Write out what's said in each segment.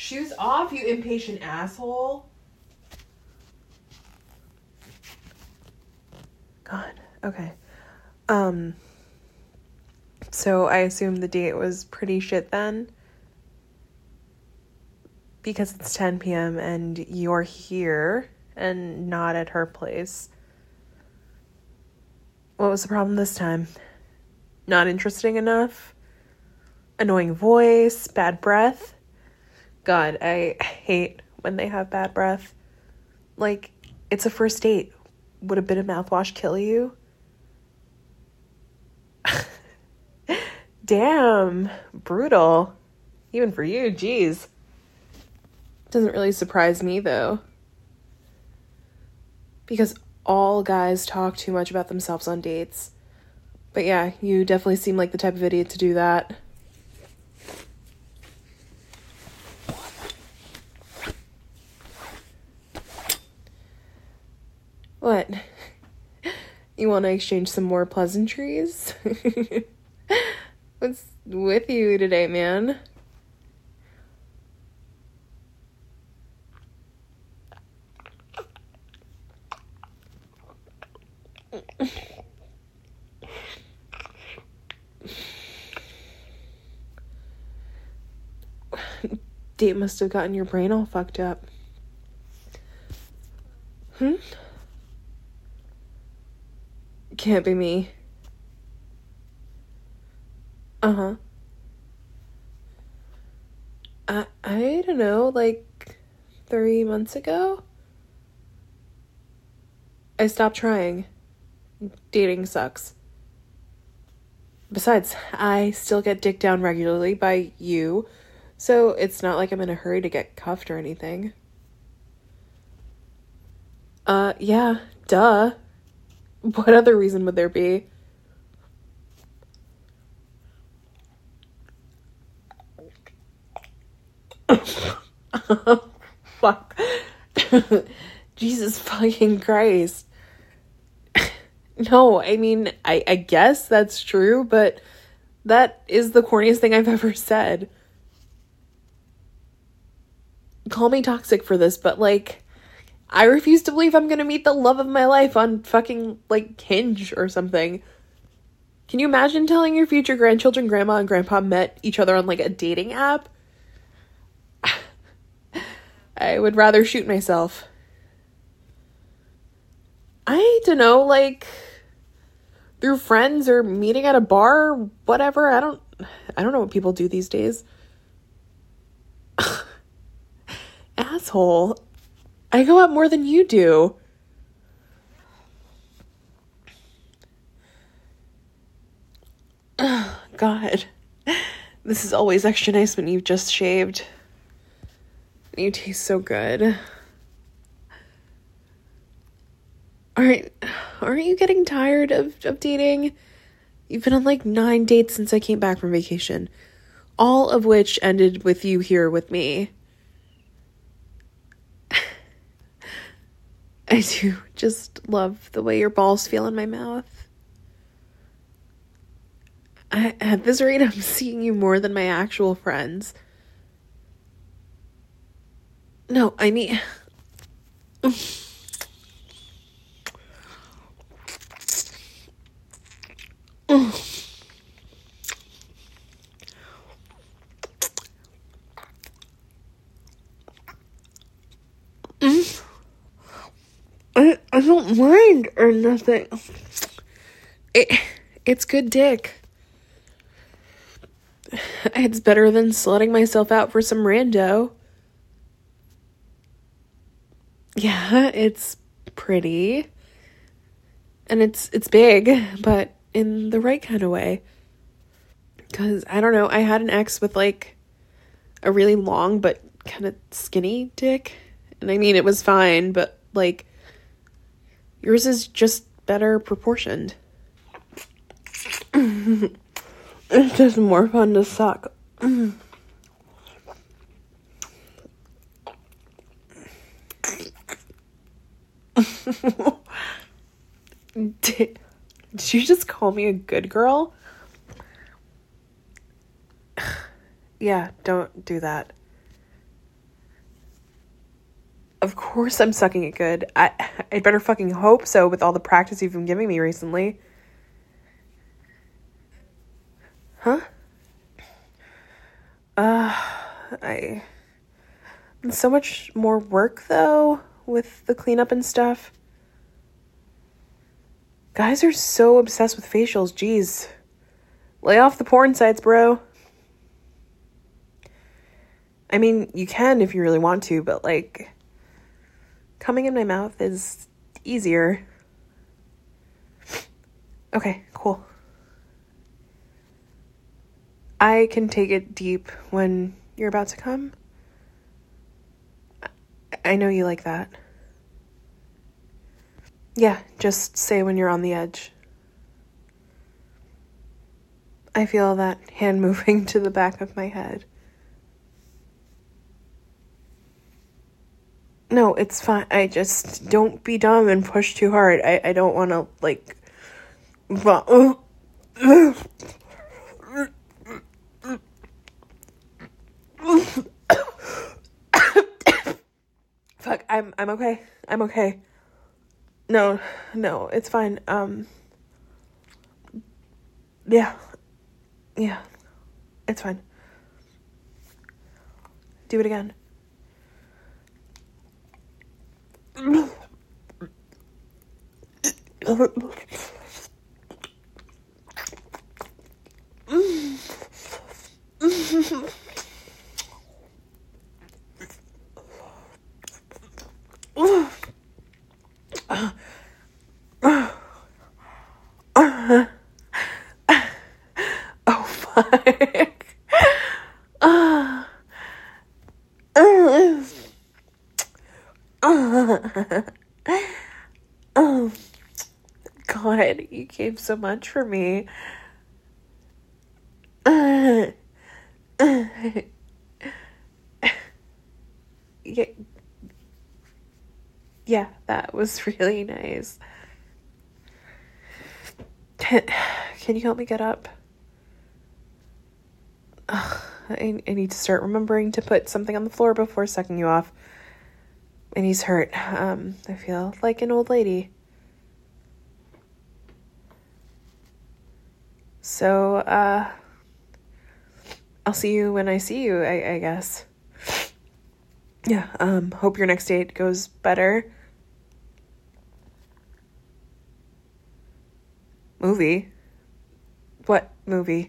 Shoes off, you impatient asshole. God. Okay. So I assume the date was pretty shit then? Because it's 10 p.m. and you're here and not at her place. What was the problem this time? Not interesting enough? Annoying voice? Bad breath? God, I hate when they have bad breath. Like, it's a first date. Would a bit of mouthwash kill you? Damn, brutal. Even for you, geez. Doesn't really surprise me, though. Because all guys talk too much about themselves on dates. But yeah, you definitely seem like the type of idiot to do that. What? You want to exchange some more pleasantries? What's with you today, man? Date must have gotten your brain all fucked up. Can't be me. Uh-huh. I don't know, like 3 months ago? I stopped trying. Dating sucks. Besides, I still get dicked down regularly by you, so it's not like I'm in a hurry to get cuffed or anything. Yeah, duh. What other reason would there be? Fuck. Jesus fucking Christ. No, I mean, I guess that's true, but that is the corniest thing I've ever said. Call me toxic for this, but like, I refuse to believe I'm gonna meet the love of my life on fucking, like, Hinge or something. Can you imagine telling your future grandchildren grandma and grandpa met each other on, like, a dating app? I would rather shoot myself. I don't know, like, through friends or meeting at a bar or whatever. I don't know what people do these days. Asshole. I go out more than you do. Oh, God. This is always extra nice when you've just shaved. You taste so good. Aren't you getting tired of dating? You've been on like 9 dates since I came back from vacation. All of which ended with you here with me. I do just love the way your balls feel in my mouth. At this rate, I'm seeing you more than my actual friends. No, I mean... I don't mind or nothing. It's good dick. It's better than slutting myself out for some rando. Yeah, it's pretty. And it's big, but in the right kind of way. Because, I don't know, I had an ex with, like, a really long but kind of skinny dick. And I mean, it was fine, but, like, yours is just better proportioned. It's just more fun to suck. Did you just call me a good girl? Yeah, don't do that. course I'm sucking it good. I'd better fucking hope so with all the practice you've been giving me recently. Huh? So much more work, though, with the cleanup and stuff. Guys are so obsessed with facials, jeez. Lay off the porn sites, bro. I mean, you can if you really want to, but, like, coming in my mouth is easier. Okay, cool. I can take it deep when you're about to come. I know you like that. Yeah, just say when you're on the edge. I feel that hand moving to the back of my head. No, it's fine. I just don't be dumb and push too hard. I don't want to, like... Fuck, I'm okay. I'm okay. No, it's fine. Yeah, it's fine. Do it again. Oh, fuck. Oh, God, you gave so much for me. Yeah, that was really nice. Can you help me get up? I need to start remembering to put something on the floor before sucking you off. My knee's hurt. I feel like an old lady. So, I'll see you when I see you, I guess. Yeah, hope your next date goes better. Movie? What movie?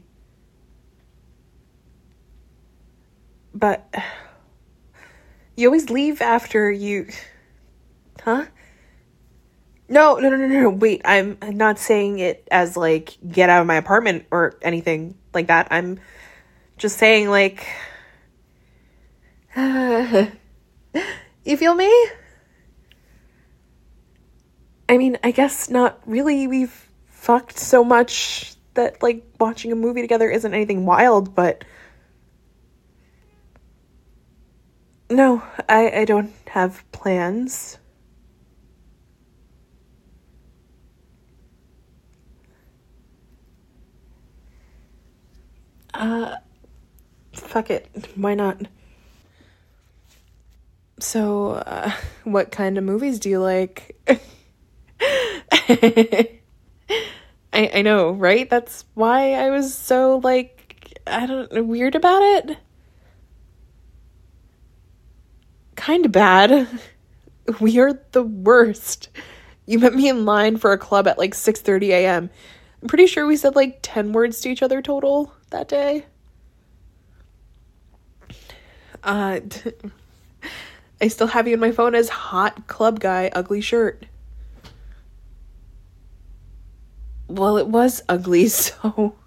But you always leave after you... Huh? No. Wait, I'm not saying it as, like, get out of my apartment or anything like that. I'm just saying, like... you feel me? I mean, I guess not really. We've fucked so much that, like, watching a movie together isn't anything wild, but... No, I don't have plans. Fuck it. Why not? So, what kind of movies do you like? I know, right? That's why I was so, like, weird about it. Kind of bad. We are the worst. You met me in line for a club at, like, 6:30 a.m. I'm pretty sure we said, like, 10 words to each other total that day. I still have you in my phone as hot club guy, ugly shirt. Well, it was ugly, so...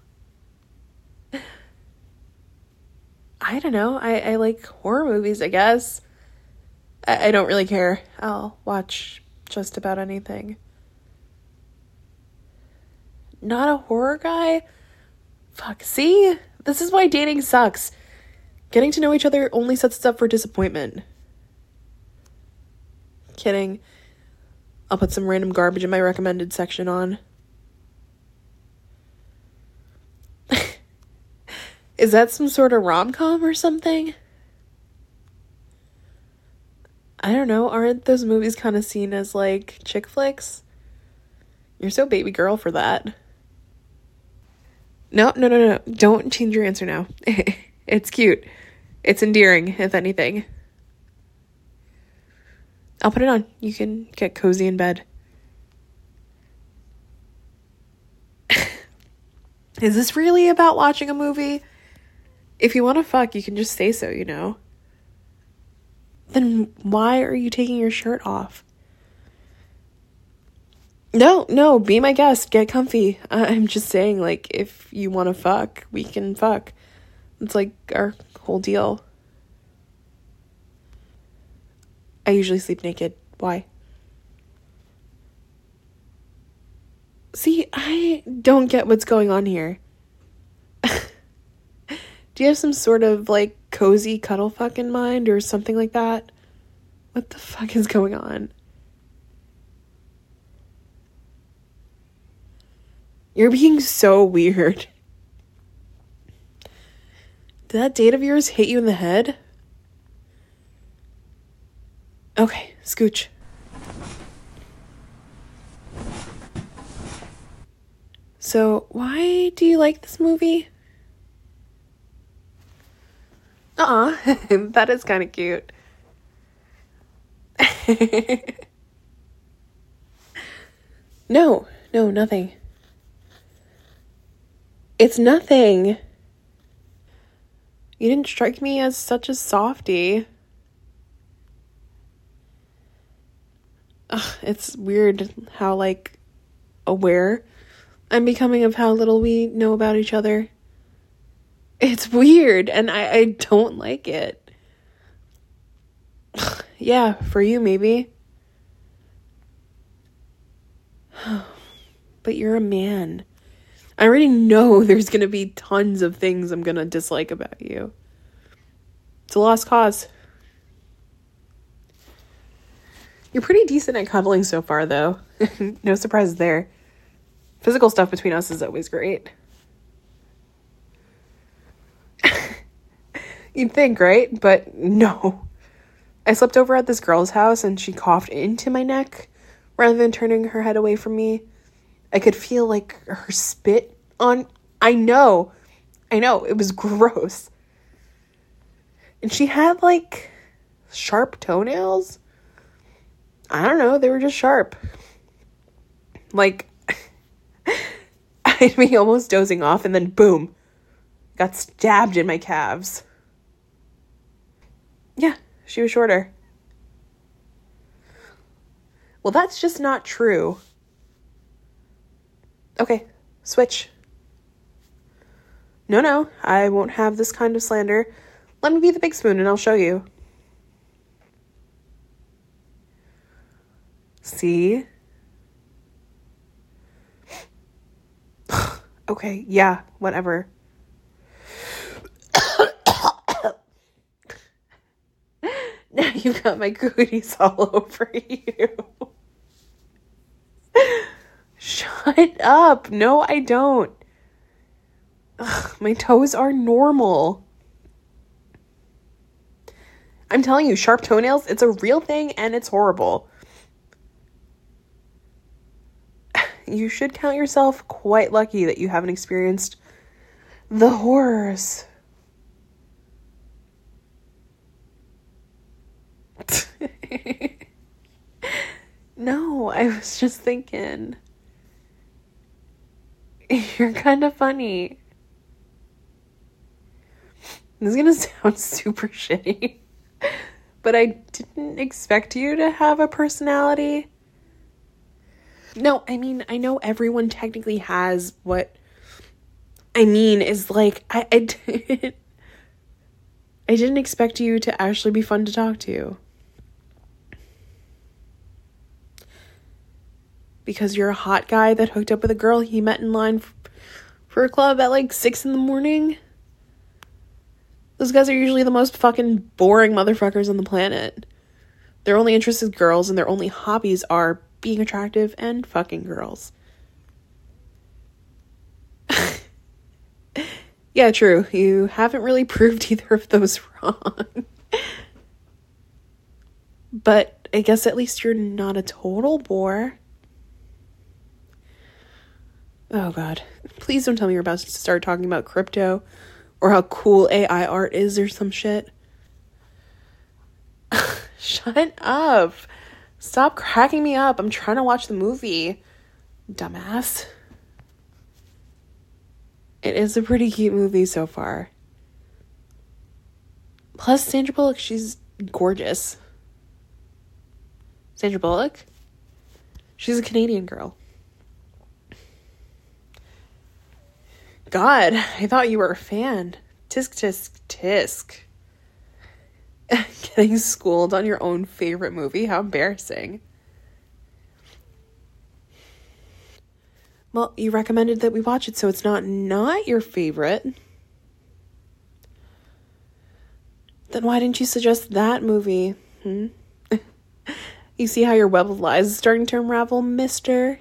I don't know. I like horror movies, I guess. I don't really care. I'll watch just about anything. Not a horror guy? Fuck, see? This is why dating sucks. Getting to know each other only sets us up for disappointment. Kidding. I'll put some random garbage in my recommended section on. Is that some sort of rom-com or something? I don't know, aren't those movies kind of seen as like chick flicks? You're so baby girl for that. No, no, no, no. Don't change your answer now. It's cute. It's endearing, if anything. I'll put it on. You can get cozy in bed. Is this really about watching a movie? If you want to fuck, you can just say so, you know? Then why are you taking your shirt off? No, be my guest. Get comfy. I'm just saying, like, if you want to fuck, we can fuck. It's like our whole deal. I usually sleep naked. Why? See, I don't get what's going on here. Do you have some sort of, like, cozy cuddle fuck in mind or something like that? What the fuck is going on? You're being so weird. Did that date of yours hit you in the head? Okay, scooch. So, why do you like this movie? That is kind of cute. No, nothing. It's nothing. You didn't strike me as such a softie. It's weird how, like, aware I'm becoming of how little we know about each other. It's weird, and I don't like it. Yeah, for you, maybe. But you're a man. I already know there's gonna be tons of things I'm gonna dislike about you. It's a lost cause. You're pretty decent at cuddling so far, though. No surprises there. Physical stuff between us is always great. You'd think, right? But no. I slept over at this girl's house and she coughed into my neck rather than turning her head away from me. I could feel, like, her spit on... I know. It was gross. And she had, like, sharp toenails. I don't know. They were just sharp. Like, I'd be almost dozing off and then boom. Got stabbed in my calves. Yeah, she was shorter. Well, that's just not true. Okay, switch. No, I won't have this kind of slander. Let me be the big spoon and I'll show you. See? Okay, yeah, whatever. Now you got my cooties all over you. Shut up. No, I don't. Ugh, my toes are normal. I'm telling you, sharp toenails, it's a real thing and it's horrible. You should count yourself quite lucky that you haven't experienced the horrors. No, I was just thinking. You're kind of funny. This is gonna sound super shitty, but I didn't expect you to have a personality. No, I mean, I know everyone technically has what I mean is like, I didn't expect you to actually be fun to talk to. Because you're a hot guy that hooked up with a girl he met in line for a club at like 6 a.m. Those guys are usually the most fucking boring motherfuckers on the planet. Their only interest is girls and their only hobbies are being attractive and fucking girls. Yeah, true. You haven't really proved either of those wrong. But I guess at least you're not a total bore. Oh god. Please don't tell me you're about to start talking about crypto or how cool AI art is or some shit. Shut up. Stop cracking me up. I'm trying to watch the movie. Dumbass. It is a pretty cute movie so far. Plus, Sandra Bullock, she's gorgeous. Sandra Bullock? She's a Canadian girl. God, I thought you were a fan. Tisk, tisk, tisk. Getting schooled on your own favorite movie? How embarrassing. Well, you recommended that we watch it, so it's not your favorite. Then why didn't you suggest that movie? You see how your web of lies is starting to unravel, mister?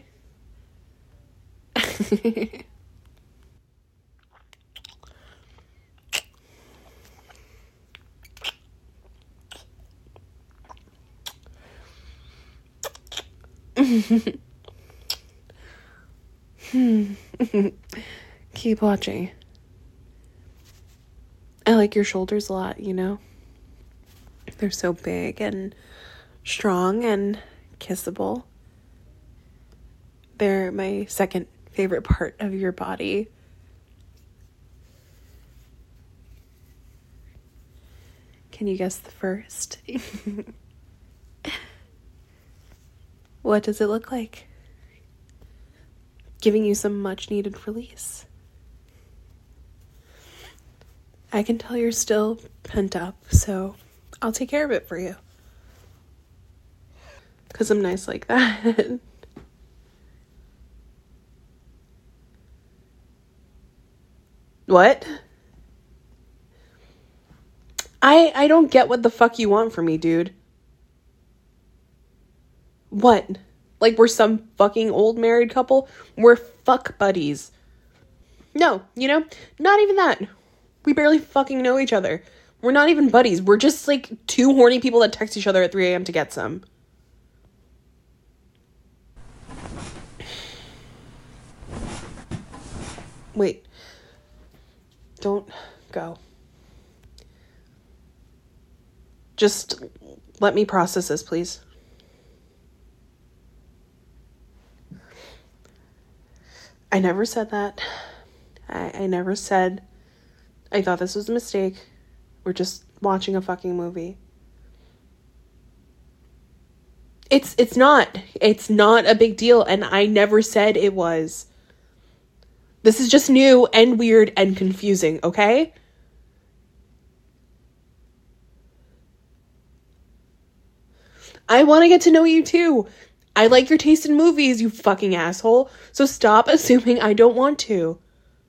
Keep watching. I like your shoulders a lot, you know? They're so big and strong and kissable. They're my second favorite part of your body. Can you guess the first? What does it look like? Giving you some much needed release. I can tell you're still pent up, so I'll take care of it for you. 'Cause I'm nice like that. What? I don't get what the fuck you want from me, dude. What? Like we're some fucking old married couple? We're fuck buddies. No, you know, not even that. We barely fucking know each other. We're not even buddies. We're just like two horny people that text each other at 3 a.m. to get some. Wait. Don't go. Just let me process this, please. I never said that. I never said I thought this was a mistake. We're just watching a fucking movie. It's not. It's not a big deal, and I never said it was. This is just new and weird and confusing, okay? I want to get to know you too. I like your taste in movies, you fucking asshole. So stop assuming I don't want to.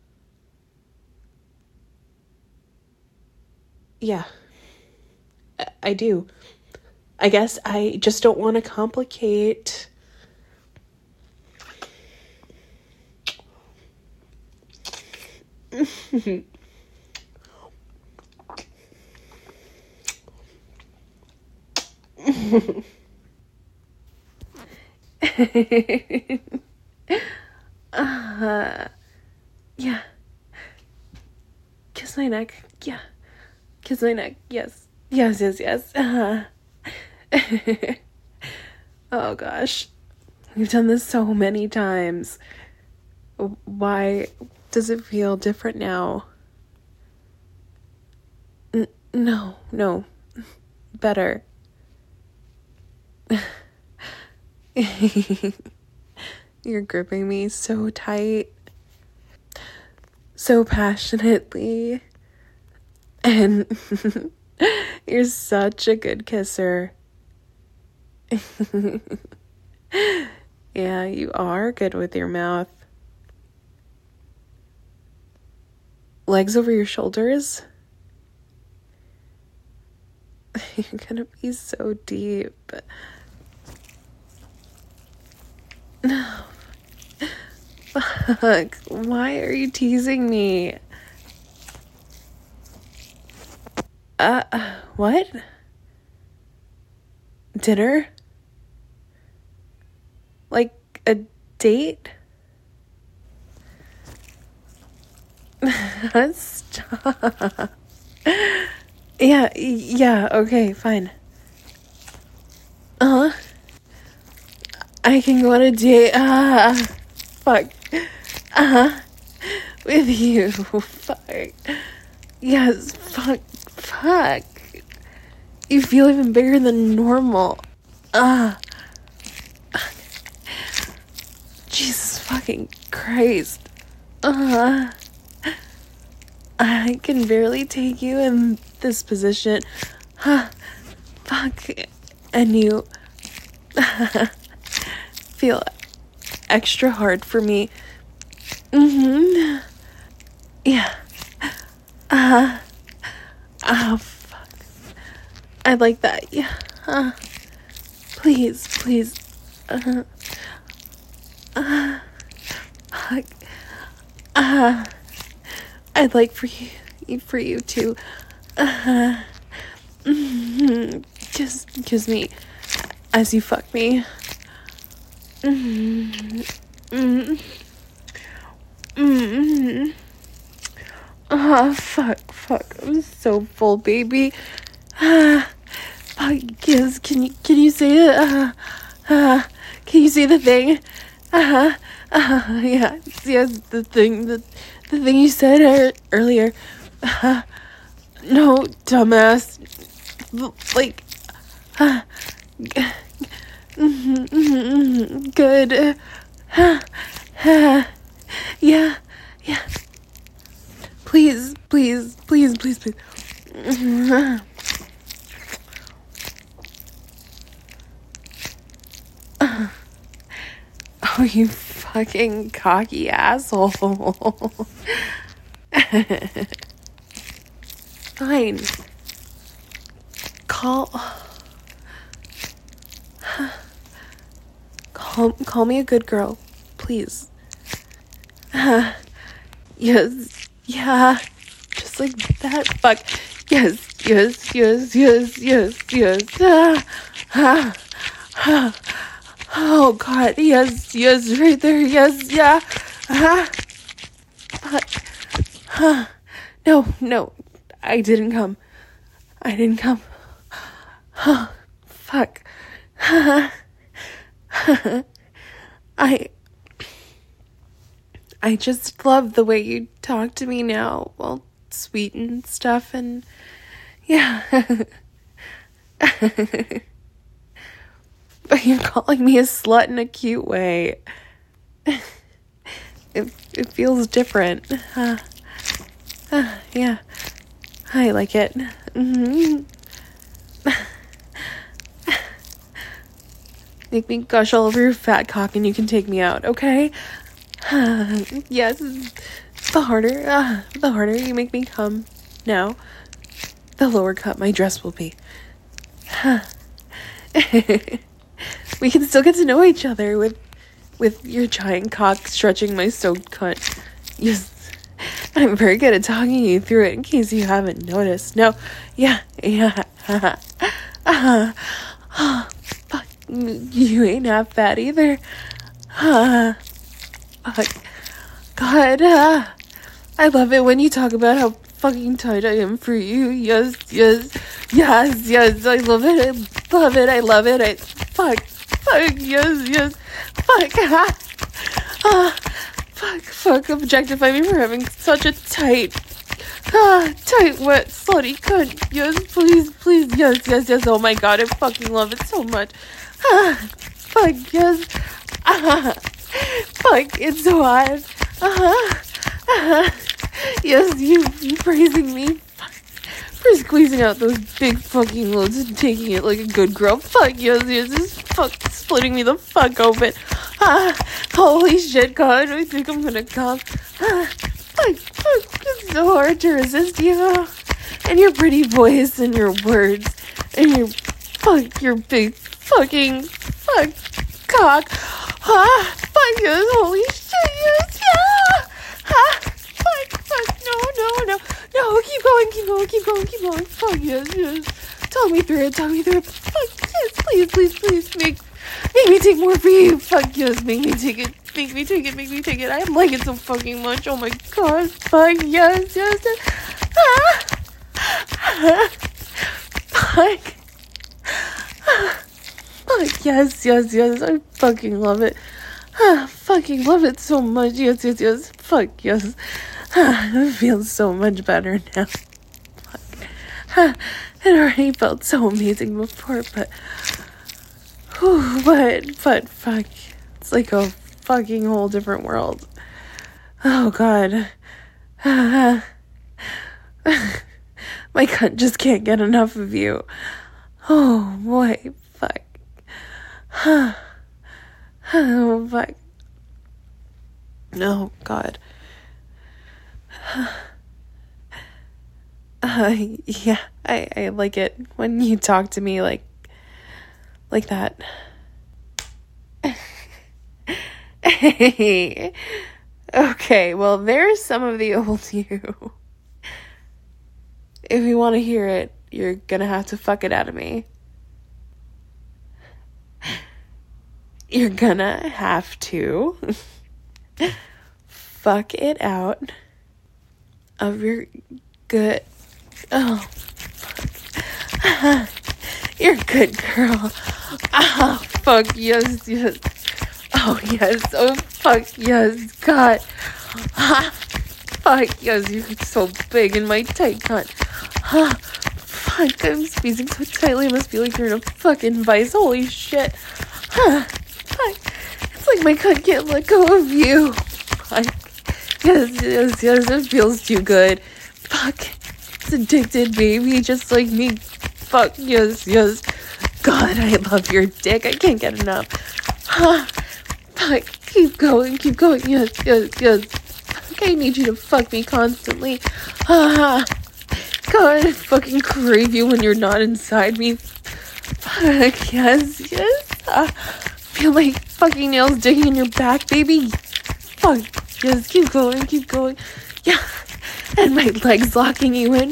Yeah. I do. I guess I just don't want to complicate. Yeah. Kiss my neck. Yeah. Kiss my neck. Yes. Yes, yes, yes. Oh gosh. We've done this so many times. Why does it feel different now? No. Better. You're gripping me so tight, so passionately, and you're such a good kisser. Yeah, you are good with your mouth. Legs over your shoulders? You're gonna be so deep. No. Fuck. Why are you teasing me? What? dinner? Like a date? Stop. Yeah, okay, fine. Uh-huh. I can go on a date. Fuck. Uh-huh. With you. Fuck. Yes, fuck. You feel even bigger than normal. Jesus fucking Christ. I can barely take you in this position. Fuck. And you feel extra hard for me. Yeah. Oh, fuck. I like that. Yeah. Please. Fuck. I'd like for you to just kiss me as you fuck me. Fuck. I'm so full, baby. Fuck, yes. Can you say it? Can you say the thing? Yes, the thing you said earlier. No, dumbass. Like, good. Yeah. Please. Oh, you fucking cocky asshole. Fine. Call me a good girl, please. Yes, yeah, just like that. Fuck. Yes. Oh God, yes, right there. Yes, yeah. Fuck. No, I didn't come. Fuck. I just love the way you talk to me now, well, sweet and stuff, and yeah. But you're calling me a slut in a cute way. It feels different. Yeah. I like it. Make me gush all over your fat cock and you can take me out, okay? Yes. The harder you make me come now, the lower cut my dress will be. We can still get to know each other with your giant cock stretching my soaked cunt. Yes. I'm very good at talking you through it in case you haven't noticed. No. Yeah. Fuck. You ain't half bad either. Fuck. God. I love it when you talk about how fucking tight I am for you. Yes. I love it. Fuck. Yes. Fuck. Objectify me for having such a tight, wet, slutty cunt. Yes, please. Yes. Oh my God, I fucking love it so much. Fuck, yes. Fuck, it's so hot. Yes, you praising me for squeezing out those big fucking loads and taking it like a good girl. Fuck, yes, this fuck splitting me the fuck open. Holy shit, God, I think I'm gonna come. Fuck, it's so hard to resist you. And your pretty voice and your words and your big fucking cock. Fuck, yes, holy shit, yes, yeah. Fuck, no, keep going. Fuck, yes. Talk me through it. Fuck yes, please. Make me take more for you. Fuck yes, make me take it. Make me take it. I like it so fucking much. Oh my god. Fuck yes. Fuck. Fuck yes. I fucking love it. Fucking love it so much. Yes. Fuck yes. It feels so much better now. Fuck. It already felt so amazing before, but fuck. It's like a fucking whole different world. Oh god. My cunt just can't get enough of you. Oh boy, fuck. Oh fuck. Oh god. Yeah, I like it when you talk to me like that. Hey. Okay, well, there's some of the old you. If you want to hear it, you're gonna have to fuck it out of me. You're gonna have to fuck it out of your good... Oh, fuck. You're a good girl. Oh, fuck, yes. Oh, yes. Oh, fuck, yes. God. Fuck, yes, you're so big in my tight cunt. Fuck, I'm squeezing so tightly. It must be like you're in a fucking vice. Holy shit. Fuck. It's like my cunt can't let go of you. Fuck. Yes, it feels too good. Fuck. It's addicted, baby, just like me. Fuck, yes. God, I love your dick. I can't get enough. Fuck, keep going. Yes. Fuck, I need you to fuck me constantly. God, I fucking crave you when you're not inside me. Fuck, yes. Feel my fucking nails digging in your back, baby. Fuck, yes, keep going. Yeah. And my legs locking you in.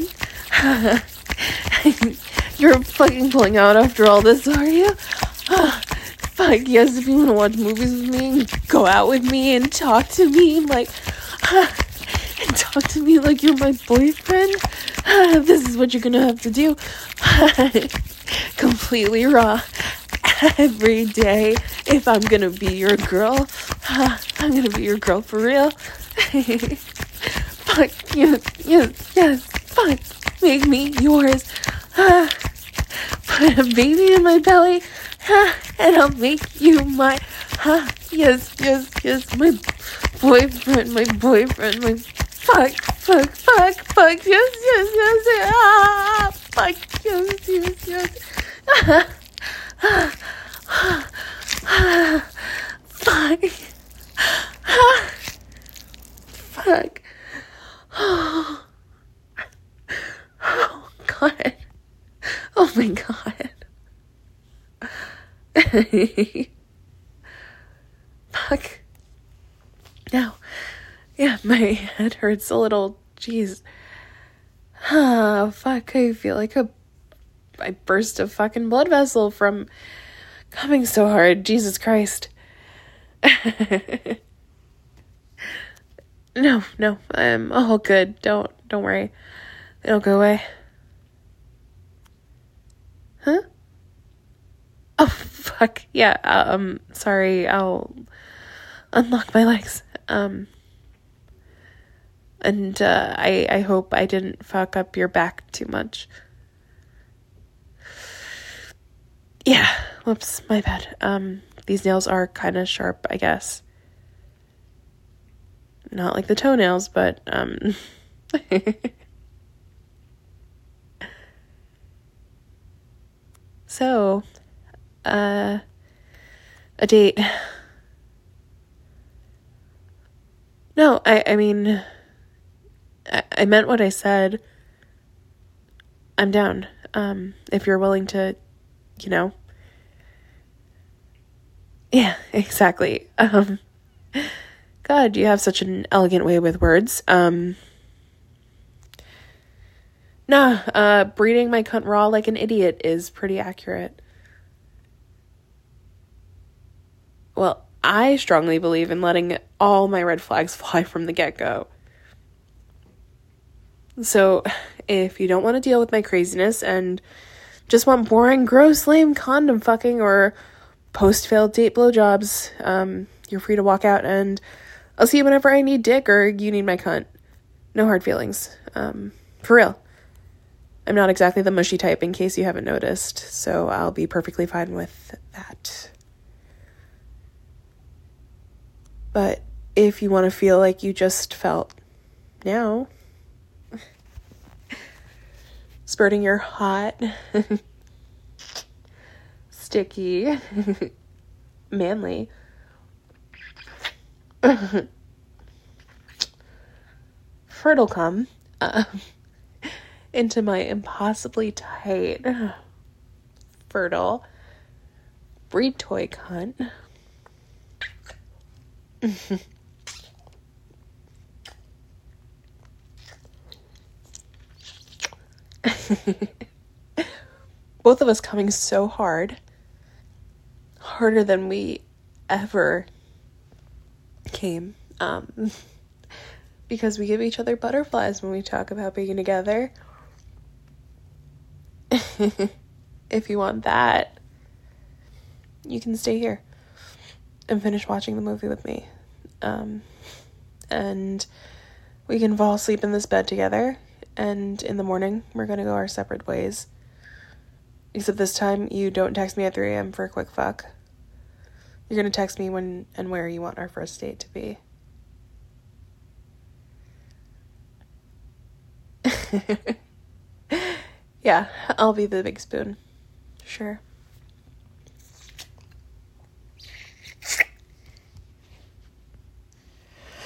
You're fucking pulling out after all this, are you? Fuck, yes, if you want to watch movies with me, go out with me and talk to me like you're my boyfriend. This is what you're gonna have to do. Completely raw. Every day, if I'm gonna be your girl, I'm gonna be your girl for real. Fuck, yes, fuck, make me yours. Put a baby in my belly, and I'll make you my, yes, my boyfriend, my fuck, yes, fuck, yes. Fuck. Oh god. Oh my god. Fuck. Now, yeah, my head hurts a little. Jeez. Fuck. I feel like I burst a fucking blood vessel from coming so hard. Jesus Christ. No, I'm all good. Don't worry. It'll go away. Huh? Oh, fuck. Yeah, sorry. I'll unlock my legs. And, I hope I didn't fuck up your back too much. Yeah, whoops, my bad. These nails are kind of sharp, I guess. Not like the toenails, but, So, a date. No, I mean, I meant what I said. I'm down. If you're willing to, Yeah, exactly. God, you have such an elegant way with words. Nah, breeding my cunt raw like an idiot is pretty accurate. Well, I strongly believe in letting all my red flags fly from the get-go. So, if you don't want to deal with my craziness and just want boring, gross, lame condom fucking or post-failed date blowjobs, you're free to walk out, and I'll see you whenever I need dick or you need my cunt. No hard feelings. For real. I'm not exactly the mushy type, in case you haven't noticed, so I'll be perfectly fine with that. But if you want to feel like you just felt now, spurting your hot, sticky, manly, fertile cum into my impossibly tight, fertile, breed toy cunt. Both of us coming so hard, harder than we ever came, because we give each other butterflies when we talk about being together. If you want that, you can stay here and finish watching the movie with me, and we can fall asleep in this bed together, and in the morning we're gonna go our separate ways. Except this time you don't text me at 3 a.m. for a quick fuck. You're gonna text me when and where you want our first date to be. Yeah, I'll be the big spoon. Sure.